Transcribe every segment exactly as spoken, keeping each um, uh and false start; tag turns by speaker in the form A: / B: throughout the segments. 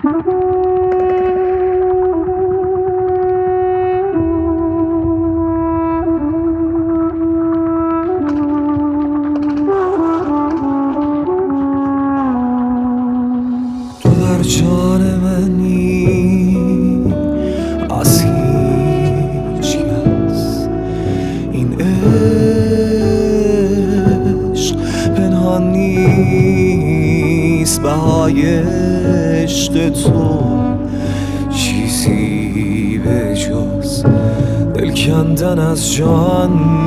A: جان منی از هیچ کس، این عشق پنهان نیست، بهای عشق تو چیزی به جز دل کندن از جان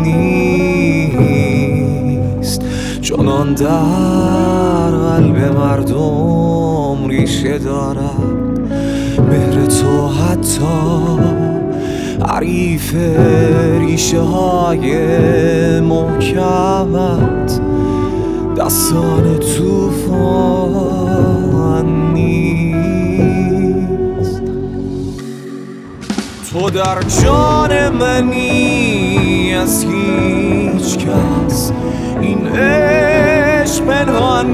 A: نیست. چنان در قلب مردم ریشه دارد مهر تو، حتی حریف ریشه های محکمت دستان توفان نیست. تو در جان منی از هیچ کس، این عشق پنهان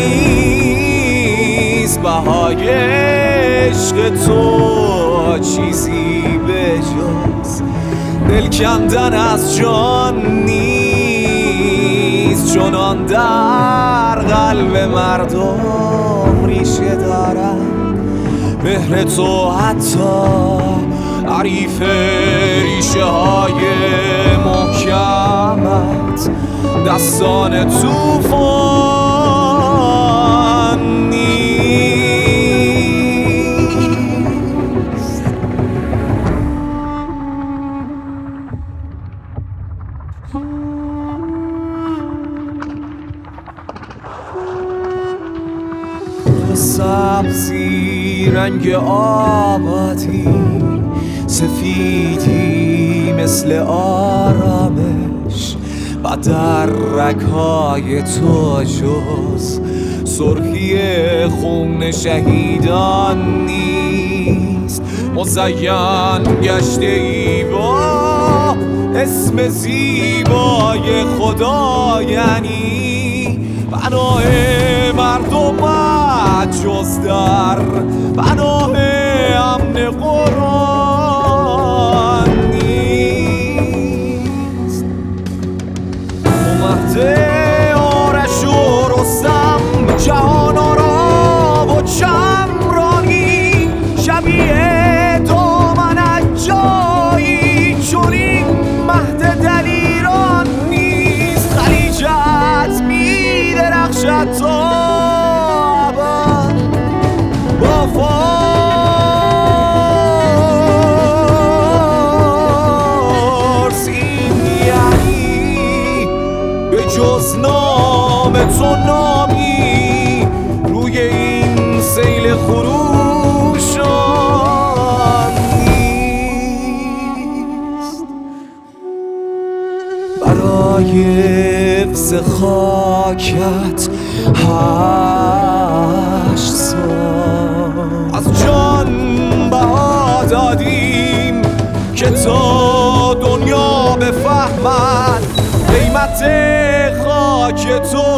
A: نیست، بهای عشق تو چیزی به جز دل کندن از جان نیست. چنان در قلب مردم ریشه دارد مهر تو، حتی حریف ریشه های محکمت دستان توفان نیست. تو سبزی رنگ آبادی، سفیدی مثل آرامش، و در رگ‌های تو جز سرخی خون شهیدان نیست. مزین گشته ای با اسم زیبای خدا، یعنی پناه مردمت جز در پناه امن قرآن نیست. آرش و رستم جهان آرا و چمرانی، شبیه دامنت جایی چنین مهد دلیران نیست. خلیجت می درخشد تا ابد با فارس، این یعنی به جز نام تو نامی روی این سیل خروشان نیست. برای حفظ خاکت هشت سال از جان بها دادیم که تا دنیا بفهمد قیمت خاک تو